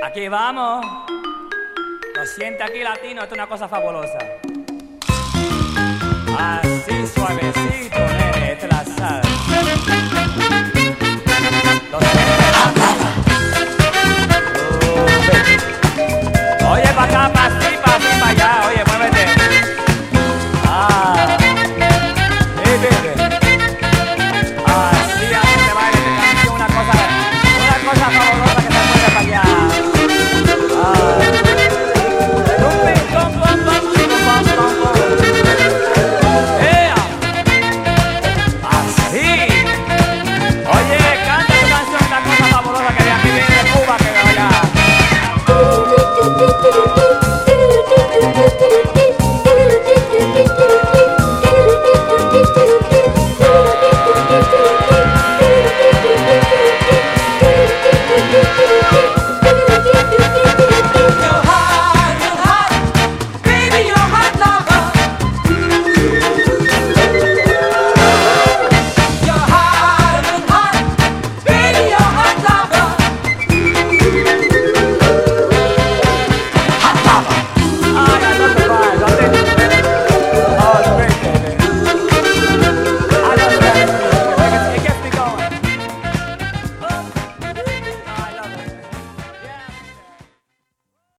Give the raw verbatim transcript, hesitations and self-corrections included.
Aquí vamos. Lo siente aquí latino, esto es una cosa fabulosa. Así suavecito, nene, esta es la salsa.